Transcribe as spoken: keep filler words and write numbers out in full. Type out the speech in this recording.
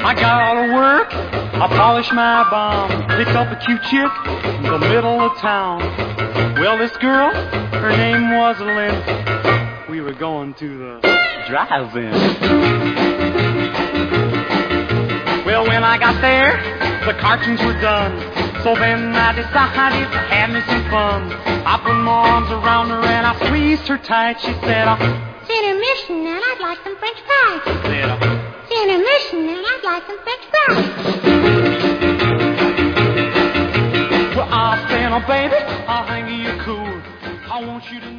I got out of work, I polished my bomb, picked up a cute chick in the middle of town. Well, this girl, her name was Lynn. We were going to the drive-in. Well, when I got there, the cartoons were done. So then I decided to have me some fun. I put my arms around her and I squeezed her tight. She said, "I'll intermission and I'd like some French fries." She said, "I'll intermission and I'd like some French fries." Well, I'll stand up, baby. I'll hang you cool. I want you to know